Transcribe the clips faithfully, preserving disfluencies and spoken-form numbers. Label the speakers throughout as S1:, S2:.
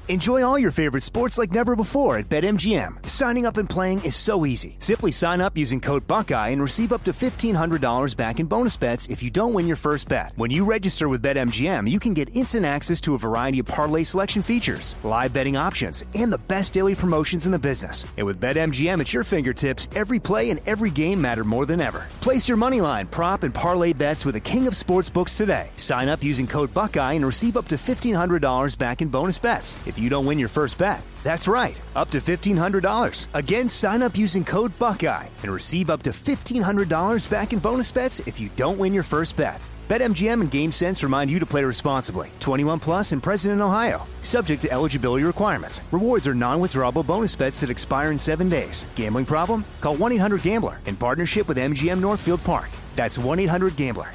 S1: Enjoy all your favorite sports like never before at BetMGM. Signing up and playing is so easy. Simply sign up using code Buckeye and receive up to fifteen hundred dollars back in bonus bets if you don't win your first bet. When you register with BetMGM, you can get instant access to a variety of parlay selection features, live betting options, and the best daily promotions in the business. And with BetMGM at your fingertips, every play and every game matter more than ever. Place your moneyline, prop, and parlay bets with the king of sportsbooks today. Sign up using code Buckeye and receive up to fifteen hundred dollars back in bonus bets if you don't win your first bet. That's right, up to fifteen hundred dollars. Again, sign up using code Buckeye and receive up to fifteen hundred dollars back in bonus bets if you don't win your first bet. BetMGM and GameSense remind you to play responsibly. twenty-one plus and present in Ohio. Subject to eligibility requirements. Rewards are non-withdrawable bonus bets that expire in seven days. Gambling problem? Call one eight hundred gambler in partnership with M G M Northfield Park. That's one eight hundred gambler.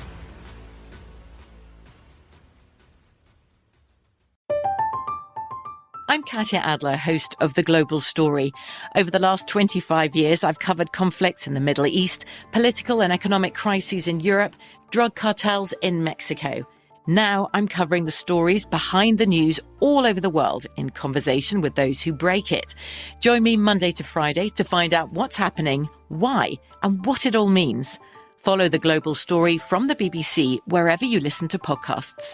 S2: I'm Katya Adler, host of The Global Story. Over the last twenty-five years, I've covered conflicts in the Middle East, political and economic crises in Europe, drug cartels in Mexico. Now I'm covering the stories behind the news all over the world in conversation with those who break it. Join me Monday to Friday to find out what's happening, why, and what it all means. Follow The Global Story from the B B C wherever you listen to podcasts.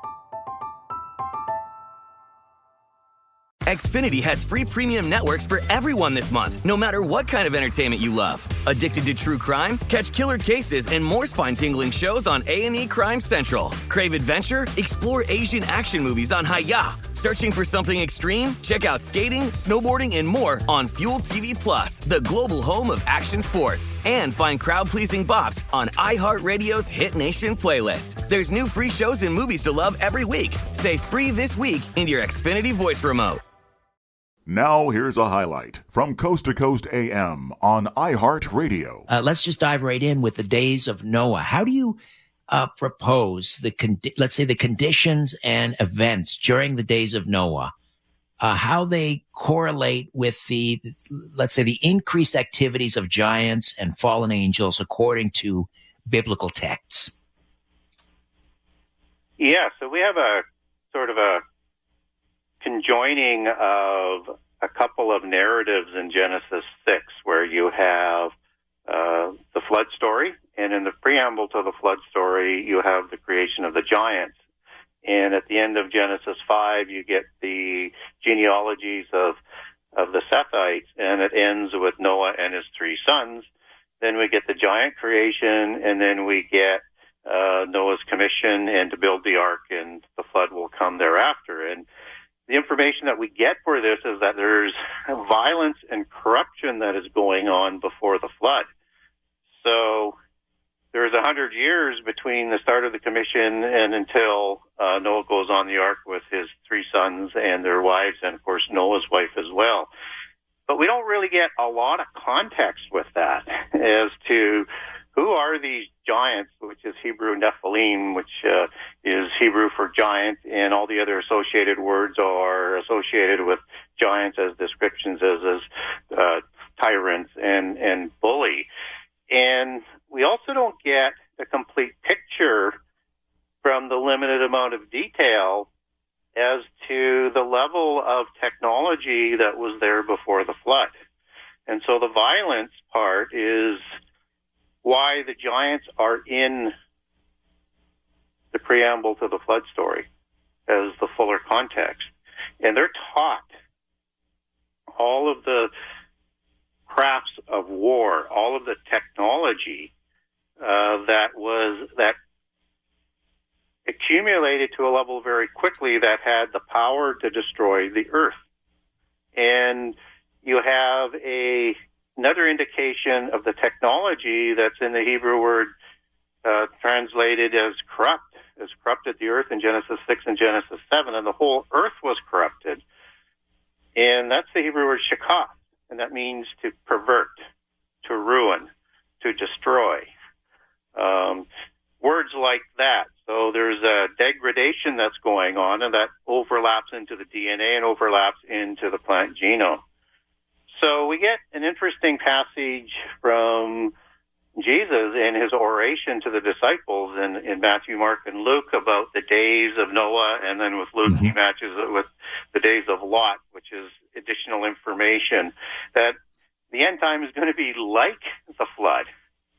S3: Xfinity has free premium networks for everyone this month, no matter what kind of entertainment you love. Addicted to true crime? Catch killer cases and more spine-tingling shows on A and E Crime Central. Crave adventure? Explore Asian action movies on Hi-Ya. Searching for something extreme? Check out skating, snowboarding, and more on Fuel T V Plus, the global home of action sports. And find crowd-pleasing bops on iHeartRadio's Hit Nation playlist. There's new free shows and movies to love every week. Say free this week in your Xfinity voice remote.
S4: Now here's a highlight from Coast to Coast A M on iHeartRadio.
S5: Uh, let's just dive right in with the days of Noah. How do you uh, propose the, con- let's say the conditions and events during the days of Noah, uh, how they correlate with the, let's say the increased activities of giants and fallen angels according to biblical texts?
S6: Yeah, so we have a sort of a conjoining of a couple of narratives in Genesis six, where you have uh, the flood story, and in the preamble to the flood story, you have the creation of the giants. And at the end of Genesis five, you get the genealogies of of the Sethites, and it ends with Noah and his three sons. Then we get the giant creation, and then we get uh, Noah's commission and to build the ark, and the flood will come thereafter. And the information that we get for this is that there's violence and corruption that is going on before the flood. So there's a hundred years between the start of the commission and until uh, Noah goes on the ark with his three sons and their wives, and of course Noah's wife as well. But we don't really get a lot of context with that as to who are these giants, which is Hebrew Nephilim, which uh, is Hebrew for giant, and all the other associated words are associated with giants as descriptions as, as uh, tyrants and, and bully. And we also don't get a complete picture from the limited amount of detail as to the level of technology that was there before the flood. And so the violence part is why the giants are in the preamble to the flood story as the fuller context. And they're taught all of the crafts of war, all of the technology uh, that was that accumulated to a level very quickly that had the power to destroy the earth. And you have a another indication of the technology that's in the Hebrew word uh, translated as corrupt, as corrupted the earth in Genesis six and Genesis seven, and the whole earth was corrupted. And that's the Hebrew word shakah, and that means to pervert, to ruin, to destroy. Um, words like that. So there's a degradation that's going on, and that overlaps into the D N A and overlaps into the plant genome. So we get an interesting passage from Jesus in his oration to the disciples in, in Matthew, Mark, and Luke about the days of Noah, and then with Luke mm-hmm. he matches it with the days of Lot, which is additional information that the end time is going to be like the flood,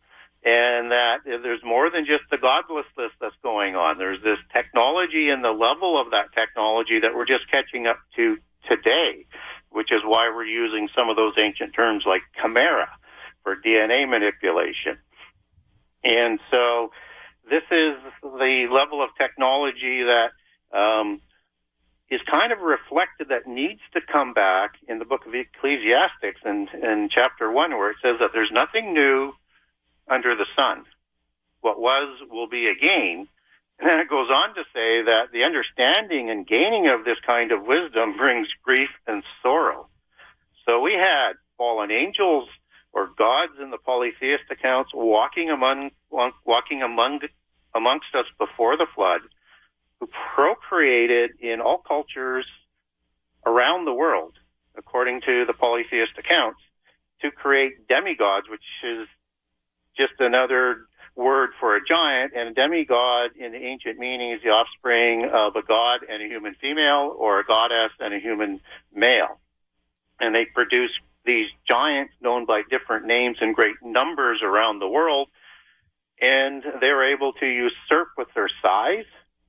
S6: and that there's more than just the godlessness that's going on. There's this technology and the level of that technology that we're just catching up to today, which is why we're using some of those ancient terms like chimera for D N A manipulation. And so this is the level of technology that um, is kind of reflected, that needs to come back in the book of Ecclesiastes in, in chapter one, where it says that there's nothing new under the sun. What was will be again. And then it goes on to say that the understanding and gaining of this kind of wisdom brings grief and sorrow. So we had fallen angels or gods in the polytheist accounts walking among walking among amongst us before the flood, who procreated in all cultures around the world, according to the polytheist accounts, to create demigods, which is just another word for a giant. And a demigod in the ancient meaning is the offspring of a god and a human female, or a goddess and a human male. And they produce these giants known by different names in great numbers around the world. And they were able to usurp with their size,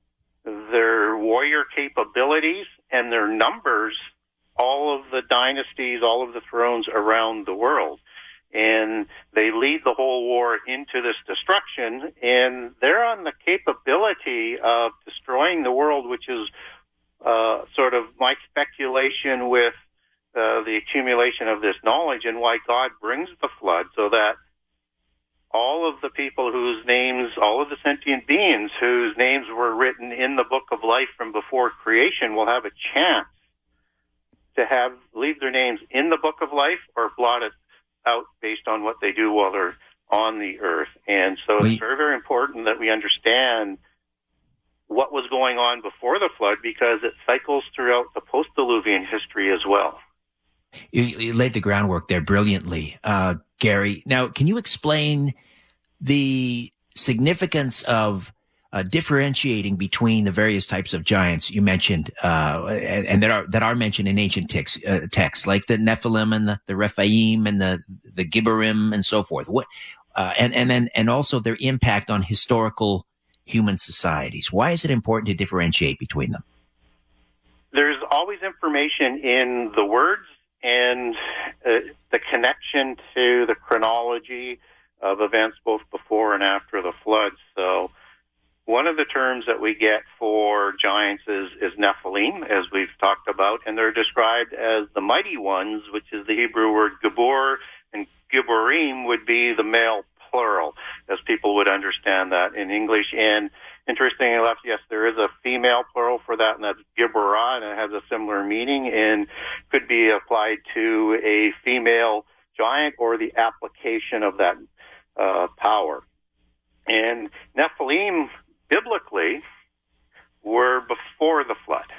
S6: their warrior capabilities, and their numbers all of the dynasties, all of the thrones around the world. And they lead the whole war into this destruction, and they're on the capability of destroying the world, which is uh, sort of my speculation with uh, the accumulation of this knowledge, and why God brings the flood, so that all of the people whose names, all of the sentient beings whose names were written in the book of life from before creation will have a chance to have leave their names in the book of life or blotted out based on what they do while they're on the earth. And so we, it's very, very important that we understand what was going on before the flood, because it cycles throughout the post-Diluvian history as well.
S5: You, you laid the groundwork there brilliantly, uh, Gary. Now, can you explain the significance of uh, differentiating between the various types of giants you mentioned, uh, and, and that are that are mentioned in ancient texts, uh, texts like the Nephilim and the, the Rephaim and the the Gibborim and so forth? What uh, and and then and also their impact on historical human societies. Why is it important to differentiate between them?
S6: There's always information in the words and uh, the connection to the chronology of events both before and after the flood. So one of the terms that we get for giants is, is Nephilim, as we've talked about, and they're described as the mighty ones, which is the Hebrew word Gibor, and Gibborim would be the male plural, as people would understand that in English. And interestingly enough, yes, there is a female plural for that, and that's Gibborah, and it has a similar meaning and could be applied to a female giant or the application of that uh, power. And Nephilim, biblically, were before the flood.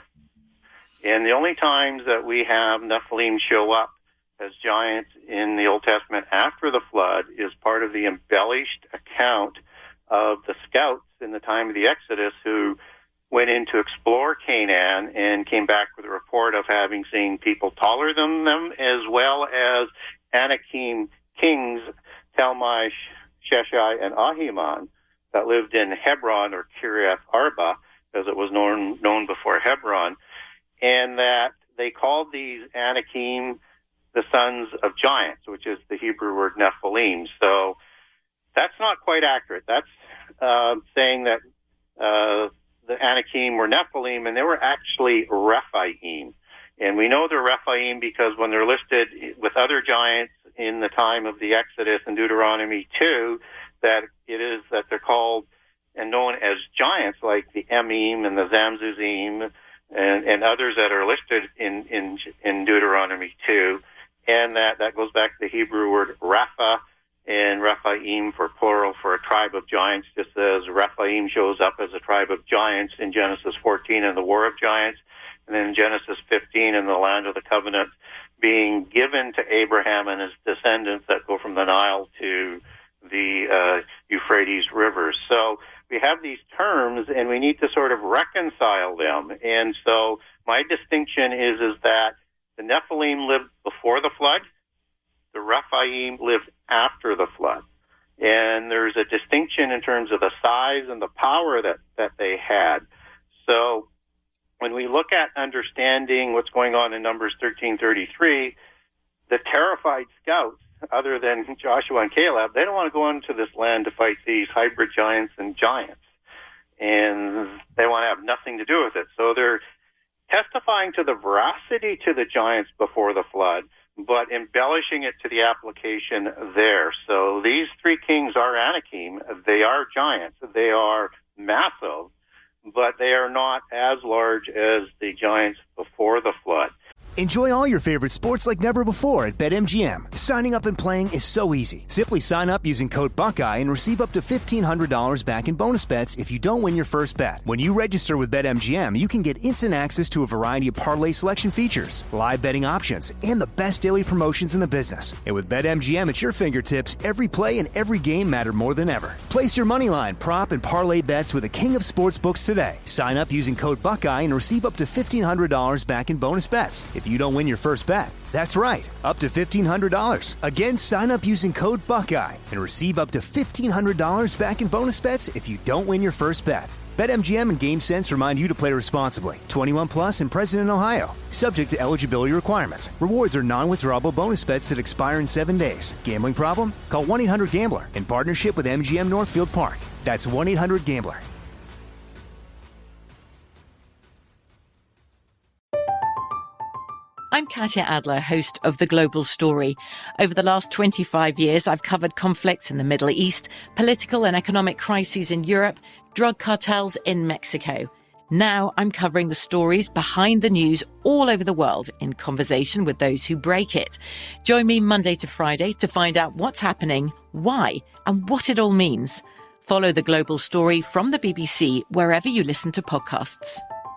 S6: And the only times that we have Nephilim show up as giants in the Old Testament after the flood is part of the embellished account of the scouts in the time of the Exodus who went in to explore Canaan and came back with a report of having seen people taller than them, as well as Anakim kings, Talmai, Sheshai, and Ahiman, that lived in Hebron, or Kiriath Arba, as it was known, known before Hebron, and that they called these Anakim the sons of giants, which is the Hebrew word Nephilim. So that's not quite accurate. That's uh, saying that uh, the Anakim were Nephilim, and they were actually Rephaim. And we know they're Rephaim because when they're listed with other giants in the time of the Exodus in Deuteronomy two, that it is that they're called and known as giants, like the Emim and the Zamzuzim and, and others that are listed in, in, in Deuteronomy two. And that, that goes back to the Hebrew word Rapha and Rephaim for plural for a tribe of giants, just as Rephaim shows up as a tribe of giants in Genesis fourteen in the War of Giants, and then in Genesis fifteen in the land of the covenant being given to Abraham and his descendants that go from the Nile to the uh, Euphrates River. So we have these terms, and we need to sort of reconcile them. And so my distinction is is that the Nephilim lived before the flood, the Rephaim lived after the flood. And there's a distinction in terms of the size and the power that, that they had. So when we look at understanding what's going on in Numbers thirteen thirty-three, the terrified scouts, other than Joshua and Caleb, they don't want to go into this land to fight these hybrid giants and giants. And they want to have nothing to do with it. So they're testifying to the veracity to the giants before the flood, but embellishing it to the application there. So these three kings are Anakim. They are giants. They are massive, but they are not as large as the giants before the flood.
S1: Enjoy all your favorite sports like never before at BetMGM. Signing up and playing is so easy. Simply sign up using code Buckeye and receive up to fifteen hundred dollars back in bonus bets if you don't win your first bet. When you register with BetMGM, you can get instant access to a variety of parlay selection features, live betting options, and the best daily promotions in the business. And with BetMGM at your fingertips, every play and every game matter more than ever. Place your moneyline, prop, and parlay bets with the king of sportsbooks today. Sign up using code Buckeye and receive up to fifteen hundred dollars back in bonus bets if you don't win your first bet. That's right, up to fifteen hundred dollars. Again, sign up using code Buckeye and receive up to fifteen hundred dollars back in bonus bets if you don't win your first bet. BetMGM and GameSense remind you to play responsibly. twenty-one plus and present in Ohio. Subject to eligibility requirements. Rewards are non-withdrawable bonus bets that expire in seven days. Gambling problem? Call one eight hundred gambler in partnership with M G M Northfield Park. That's one eight hundred gambler.
S2: I'm Katya Adler, host of The Global Story. Over the last twenty-five years, I've covered conflicts in the Middle East, political and economic crises in Europe, drug cartels in Mexico. Now I'm covering the stories behind the news all over the world in conversation with those who break it. Join me Monday to Friday to find out what's happening, why, and what it all means. Follow The Global Story from the B B C wherever you listen to podcasts.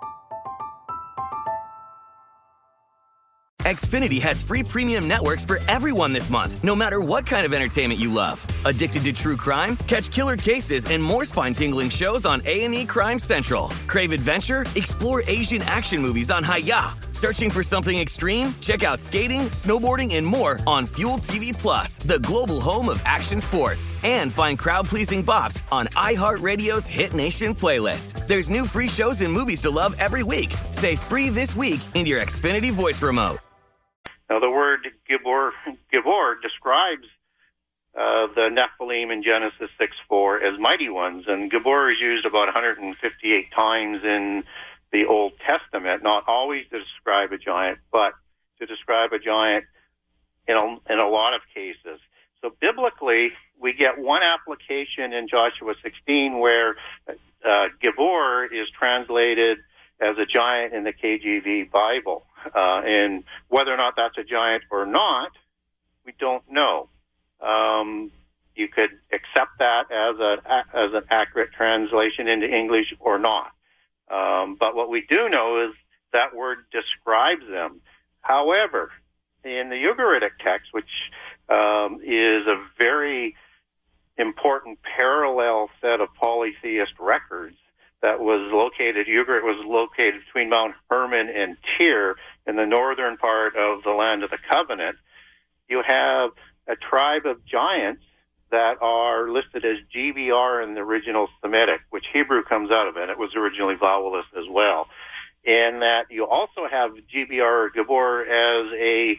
S3: Xfinity has free premium networks for everyone this month, no matter what kind of entertainment you love. Addicted to true crime? Catch killer cases and more spine-tingling shows on A and E Crime Central. Crave adventure? Explore Asian action movies on Hi-Ya. Searching for something extreme? Check out skating, snowboarding, and more on Fuel T V Plus, the global home of action sports. And find crowd-pleasing bops on iHeartRadio's Hit Nation playlist. There's new free shows and movies to love every week. Say free this week in your Xfinity voice remote.
S6: Now, the word Gibor, Gibor describes uh, the Nephilim in Genesis six four as mighty ones, and Gibor is used about one hundred fifty-eight times in the Old Testament, not always to describe a giant, but to describe a giant in a, in a lot of cases. So biblically, we get one application in Joshua sixteen where uh, Gibor is translated as a giant in the K J V Bible. Uh, and whether or not that's a giant or not, we don't know. Um, you could accept that as a as an accurate translation into English or not. Um, but what we do know is that word describes them. However, in the Ugaritic text, which um, is a very important parallel set of polytheist records, that was located, Ugarit was located between Mount Hermon and Tyr in the northern part of the land of the covenant. You have a tribe of giants that are listed as G B R in the original Semitic, which Hebrew comes out of it. It was originally vowelless as well. And that you also have G B R or Gibor as a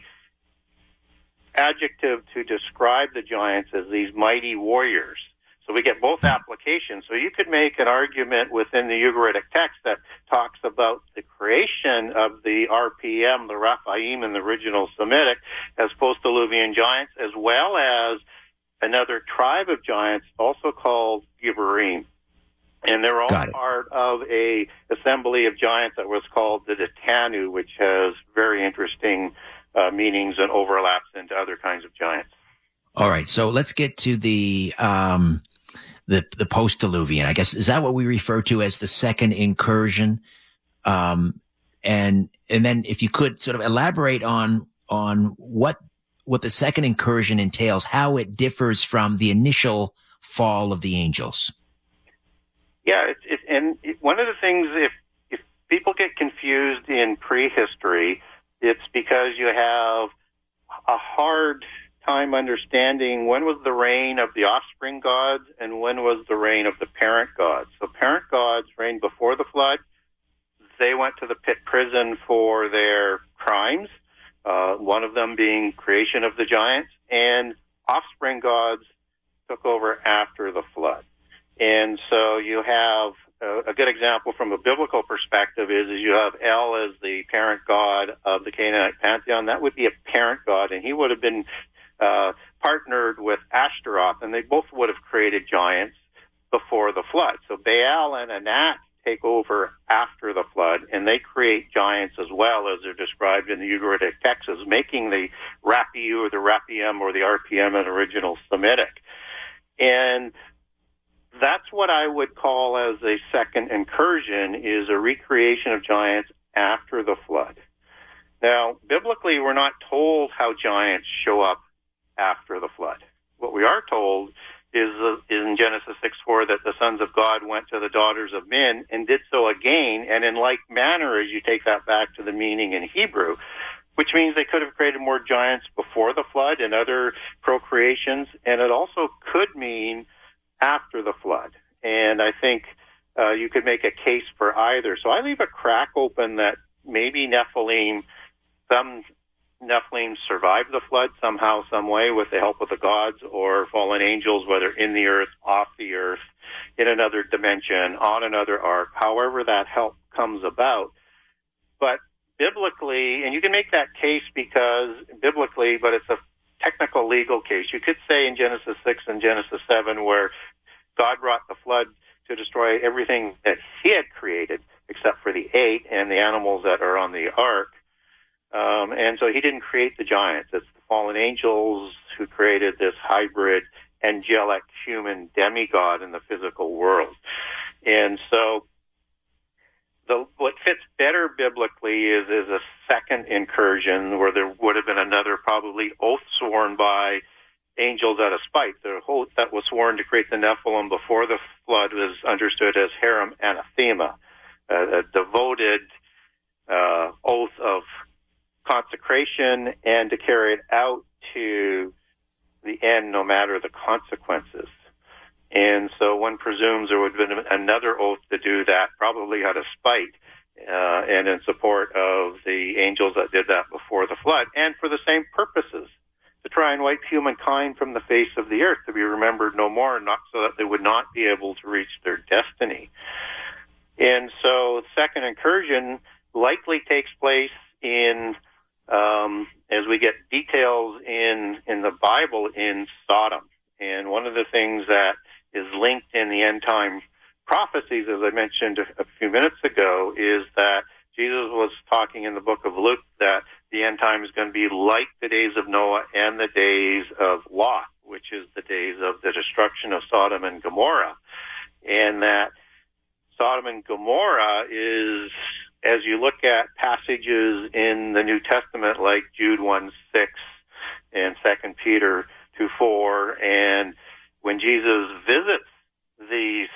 S6: adjective to describe the giants as these mighty warriors. So we get both applications. So you could make an argument within the Ugaritic text that talks about the creation of the R P M, the Rephaim in the original Semitic, as post-Diluvian giants, as well as another tribe of giants also called Giborim. And they're all part of a assembly of giants that was called the Detanu, which has very interesting uh, meanings and overlaps into other kinds of giants.
S5: All right. So let's get to the... Um The the post-Diluvian, I guess, is that what we refer to as the second incursion? Um, and and then if you could sort of elaborate on on what what the second incursion entails, how it differs from the initial fall of the angels.
S6: Yeah, it, it, and it, one of the things, if if people get confused in prehistory, it's because you have a hard time understanding when was the reign of the offspring gods and when was the reign of the parent gods. So parent gods reigned before the flood. They went to the pit prison for their crimes, uh, one of them being creation of the giants, and offspring gods took over after the flood. And so you have uh, a good example from a biblical perspective is, is you have El as the parent god of the Canaanite pantheon. That would be a parent god, and he would have been uh, partnered with Ashtaroth, and they both would have created giants before the flood. So Baal and Anak take over after the flood, and they create giants as well, as they're described in the Ugaritic texts, making the Rapi or the Rapium or the R P M in original Semitic. And that's what I would call as a second incursion, is a recreation of giants after the flood. Now, biblically, we're not told how giants show up after the flood. What we are told is, uh, is in Genesis six four that the sons of God went to the daughters of men and did so again, and in like manner, as you take that back to the meaning in Hebrew, which means they could have created more giants before the flood and other procreations, and it also could mean after the flood. And I think uh, you could make a case for either. So I leave a crack open that maybe Nephilim, some Nephilim survived the flood somehow, some way, with the help of the gods or fallen angels, whether in the earth, off the earth, in another dimension, on another ark, however that help comes about. But biblically, and you can make that case because biblically, but it's a technical legal case. You could say in Genesis six and Genesis seven, where God brought the flood to destroy everything that he had created, except for the eight and the animals that are on the ark. Um, and so he didn't create the giants. It's the fallen angels who created this hybrid angelic human demigod in the physical world. And so the, what fits better biblically is, is a second incursion where there would have been another probably oath sworn by angels out of spite. The oath that was sworn to create the Nephilim before the flood was understood as Haram Anathema, a, a devoted uh, oath of consecration and to carry it out to the end no matter the consequences. And so one presumes there would have been another oath to do that, probably out of spite, uh, and in support of the angels that did that before the flood, and for the same purposes, to try and wipe humankind from the face of the earth, to be remembered no more, not so that they would not be able to reach their destiny. And so the second incursion likely takes place in, um, as we get details in, in the Bible, in Sodom. And one of the things that is linked in the end time prophecies, as I mentioned a, a few minutes ago, is that Jesus was talking in the book of Luke that the end time is going to be like the days of Noah and the days of Lot, which is the days of the destruction of Sodom and Gomorrah. And that Sodom and Gomorrah is, as you look at passages in the New Testament like Jude one six and Second Peter two four, and when Jesus visits these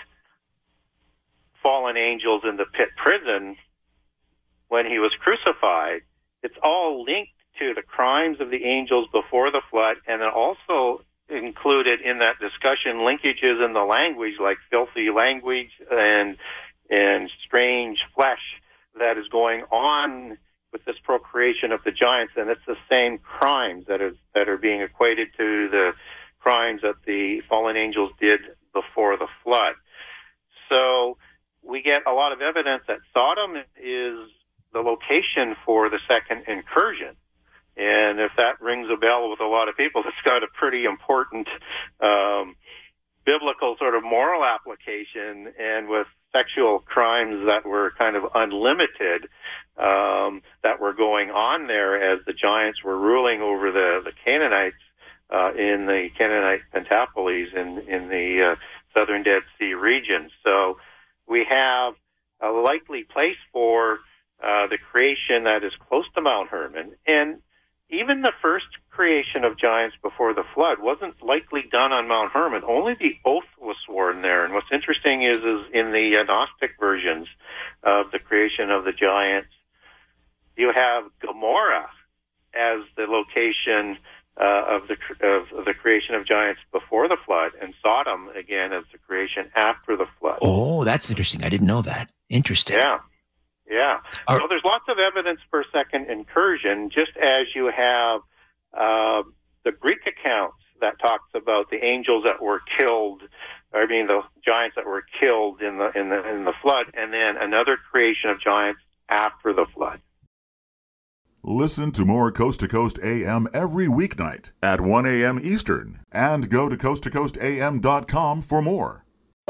S6: fallen angels in the pit prison when he was crucified, it's all linked to the crimes of the angels before the flood, and then also included in that discussion linkages in the language, like filthy language and and strange flesh that is going on with this procreation of the giants, and it's the same crimes that is that are being equated to the crimes that the fallen angels did before the flood. So we get a lot of evidence that Sodom is the location for the second incursion. And if that rings a bell with a lot of people, it's got a pretty important um, biblical sort of moral application, and with sexual crimes that were kind of unlimited um, that were going on there as the giants were ruling over the, the Canaanites uh, in the Canaanite Pentapolis in, in the uh, southern Dead Sea region. So we have a likely place for uh, the creation that is close to Mount Hermon. And even the first creation of giants before the flood wasn't likely done on Mount Hermon. Only the oath was sworn there. And what's interesting is, is in the Gnostic versions of the creation of the giants, you have Gomorrah as the location uh, of the of, of the creation of giants before the flood, and Sodom again as the creation after the flood.
S5: Oh, that's interesting. I didn't know that. Interesting.
S6: Yeah. Yeah.
S5: Are,
S6: so there's lots of evidence for second incursion, just as you have uh, the Greek accounts that talks about the angels that were killed, I mean the giants that were killed in the in the in the flood, and then another creation of giants after the flood.
S4: Listen to more Coast to Coast A M every weeknight at one a.m. Eastern, and go to coast to coast a m dot com for more.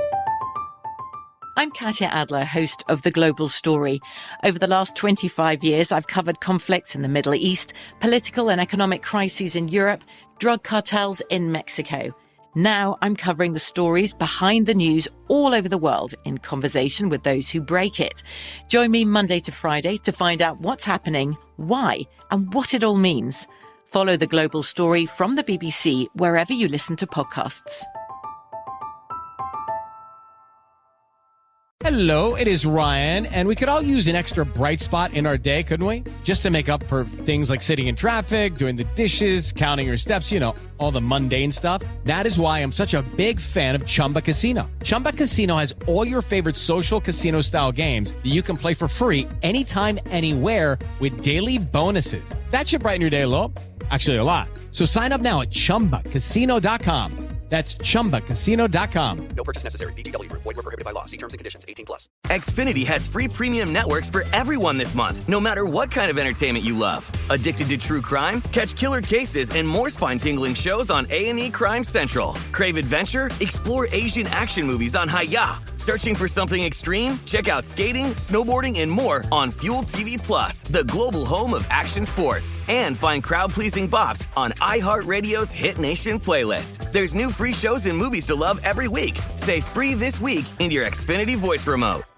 S2: I'm Katya Adler, host of The Global Story. Over the last twenty-five years, I've covered conflicts in the Middle East, political and economic crises in Europe, drug cartels in Mexico. Now I'm covering the stories behind the news all over the world in conversation with those who break it. Join me Monday to Friday to find out what's happening, why, and what it all means. Follow The Global Story from the B B C wherever you listen to podcasts.
S7: Hello, it is Ryan, and we could all use an extra bright spot in our day, couldn't we? Just to make up for things like sitting in traffic, doing the dishes, counting your steps, you know, all the mundane stuff. That is why I'm such a big fan of Chumba Casino. Chumba Casino has all your favorite social casino-style games that you can play for free anytime, anywhere with daily bonuses. That should brighten your day a little. Actually, a lot. So sign up now at chumba casino dot com. That's chumba casino dot com.
S8: No purchase necessary. V G W. Void where prohibited by law. See terms and conditions. eighteen plus.
S3: Xfinity has free premium networks for everyone this month, no matter what kind of entertainment you love. Addicted to true crime? Catch killer cases and more spine-tingling shows on A and E Crime Central. Crave adventure? Explore Asian action movies on Hi-Ya. Searching for something extreme? Check out skating, snowboarding, and more on Fuel T V Plus, the global home of action sports. And find crowd-pleasing bops on iHeartRadio's Hit Nation playlist. There's new free shows and movies to love every week. Say free this week in your Xfinity voice remote.